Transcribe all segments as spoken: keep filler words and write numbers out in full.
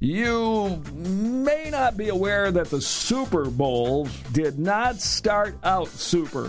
You may not be aware that the Super Bowl did not start out super.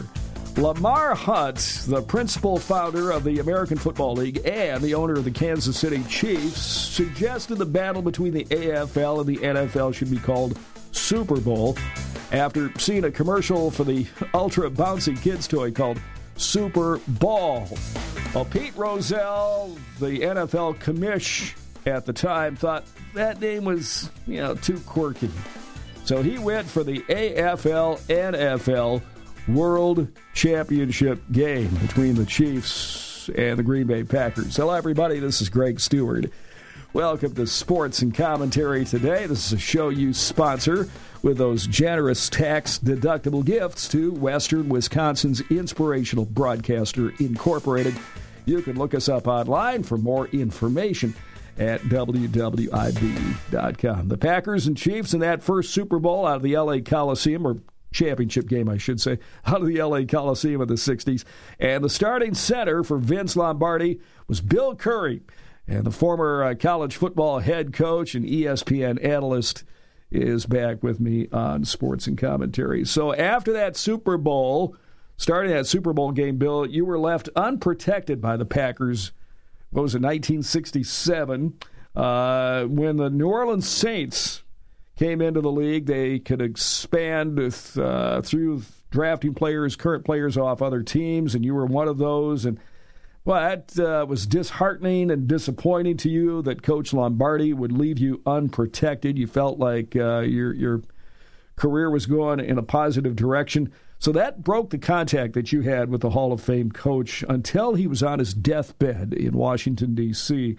Lamar Hunt, the principal founder of the American Football League and the owner of the Kansas City Chiefs, suggested the battle between the A F L and the N F L should be called Super Bowl after seeing a commercial for the ultra bouncy kids toy called Super Ball. Well, Pete Rozelle, the N F L commish at the time, thought that name was, you know, too quirky. So he went for the A F L N F L World Championship game between the Chiefs and the Green Bay Packers. Hello, everybody. This is Greg Stewart. Welcome to Sports and Commentary today. This is a show you sponsor with those generous tax-deductible gifts to Western Wisconsin's Inspirational Broadcaster Incorporated. You can look us up online for more information at w w i b dot com. The Packers and Chiefs in that first Super Bowl out of the L A Coliseum, or championship game, I should say, out of the L A Coliseum in the sixties. And the starting center for Vince Lombardi was Bill Curry. And the former uh, college football head coach and E S P N analyst is back with me on Sports and Commentary. So after that Super Bowl, starting that Super Bowl game, Bill, you were left unprotected by the Packers. What was it, nineteen sixty-seven, uh, when the New Orleans Saints came into the league. They could expand with, uh, through drafting players, current players off other teams, and you were one of those. And well, that uh, was disheartening and disappointing to you that Coach Lombardi would leave you unprotected. You felt like uh, your your career was going in a positive direction. So that broke the contact that you had with the Hall of Fame coach until he was on his deathbed in Washington, D C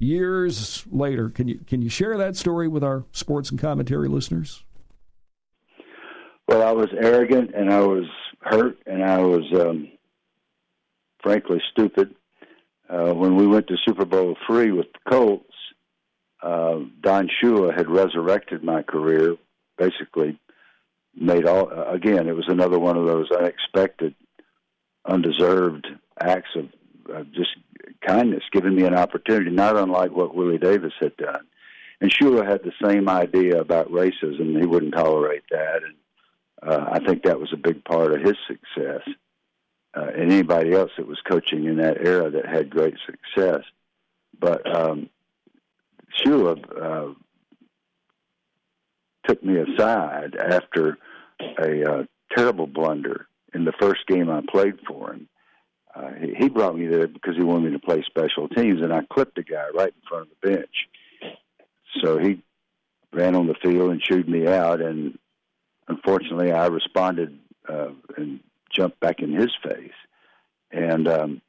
years later. Can you can you share that story with our Sports and Commentary listeners? Well, I was arrogant, and I was hurt, and I was, um, frankly, stupid. Uh, when we went to Super Bowl three with the Colts, uh, Don Shula had resurrected my career, basically made all, again, it was another one of those unexpected, undeserved acts of uh, just kindness, giving me an opportunity, not unlike what Willie Davis had done. And Shula had the same idea about racism. He wouldn't tolerate that. And uh, I think that was a big part of his success. Uh, and anybody else that was coaching in that era that had great success. But um, Shula uh, took me aside after a uh, terrible blunder in the first game I played for him. Uh, he, he brought me there because he wanted me to play special teams, and I clipped a guy right in front of the bench. So he ran on the field and chewed me out, and unfortunately I responded uh, and jumped back in his face. And um,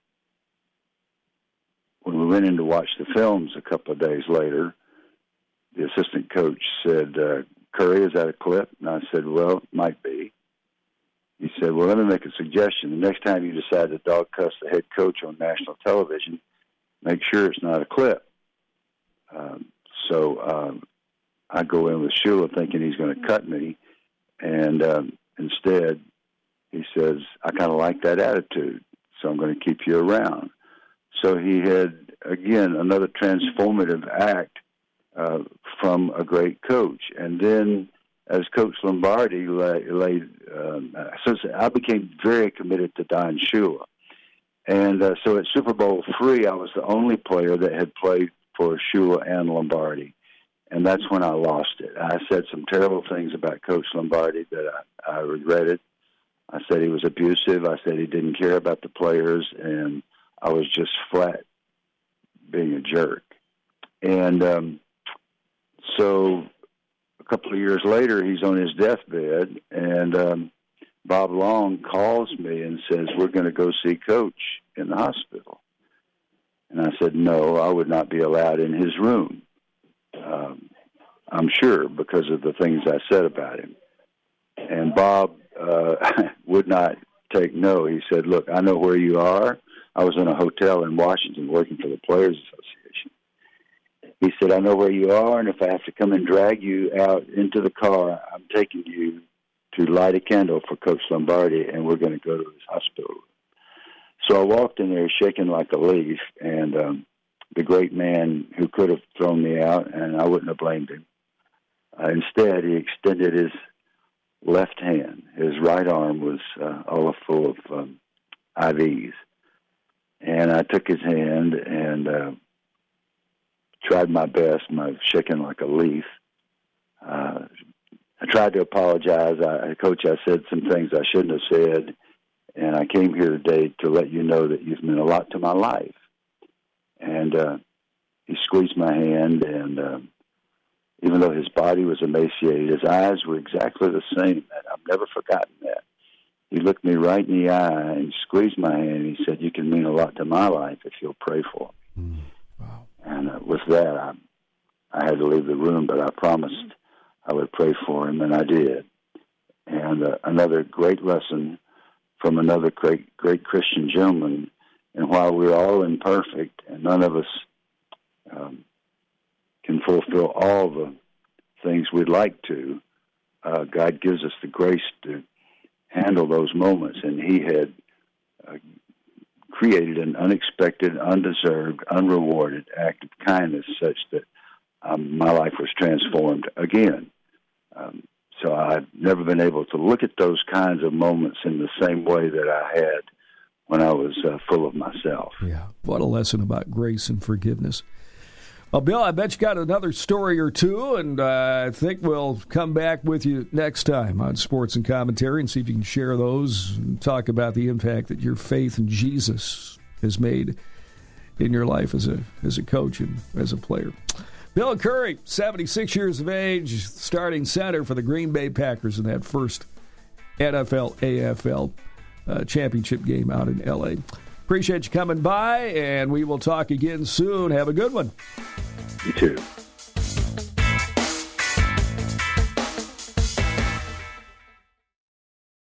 when we went in to watch the films a couple of days later, the assistant coach said, uh, Curry, is that a clip? And I said, well, it might be. He said, well, let me make a suggestion. The next time you decide to dog cuss the head coach on national television, make sure it's not a clip. Um, so um, I go in with Shula thinking he's going to cut me, and um, instead he says, I kind of like that attitude, so I'm going to keep you around. So he had, again, another transformative act Uh, from a great coach. And then as Coach Lombardi laid, lay, um, so I became very committed to Don Shula. And uh, so at Super Bowl three, I was the only player that had played for Shula and Lombardi. And that's when I lost it. I said some terrible things about Coach Lombardi that I, I regretted. I said he was abusive. I said he didn't care about the players. And I was just flat being a jerk. And um, so a couple of years later, he's on his deathbed, and um, Bob Long calls me and says, we're going to go see Coach in the hospital. And I said, no, I would not be allowed in his room. Um, I'm sure, because of the things I said about him. And Bob uh, would not take no. He said, look, I know where you are. I was in a hotel in Washington working for the Players Association. He said, I know where you are, and if I have to come and drag you out into the car, I'm taking you to light a candle for Coach Lombardi, and we're going to go to his hospital. So I walked in there shaking like a leaf, and um, the great man who could have thrown me out, and I wouldn't have blamed him. Uh, instead, he extended his left hand. His right arm was uh, all full of um, I Vs. And I took his hand and uh, tried my best, my shaking like a leaf. Uh, I tried to apologize. I, Coach, I said some things I shouldn't have said, and I came here today to let you know that you've meant a lot to my life. And uh, he squeezed my hand, and uh, even though his body was emaciated, his eyes were exactly the same. And I've never forgotten that. He looked me right in the eye and squeezed my hand, and he said, "You can mean a lot to my life if you'll pray for me." Mm, wow. And uh, with that, I, I had to leave the room, but I promised I would pray for him, and I did. And uh, another great lesson from another great, great Christian gentleman. And while we're all imperfect, and none of us um, can fulfill all the things we'd like to, uh, God gives us the grace to handle those moments. And he had uh, created an unexpected, undeserved, unrewarded act of kindness such that um, my life was transformed again. Um, so I've never been able to look at those kinds of moments in the same way that I had when I was uh, full of myself. Yeah, what a lesson about grace and forgiveness. Well, Bill, I bet you got another story or two, and uh, I think we'll come back with you next time on Sports and Commentary and see if you can share those and talk about the impact that your faith in Jesus has made in your life as a as a coach and as a player. Bill Curry, seventy-six years of age, starting center for the Green Bay Packers in that first N F L A F L uh, championship game out in L A. Appreciate you coming by, and we will talk again soon. Have a good one. You too.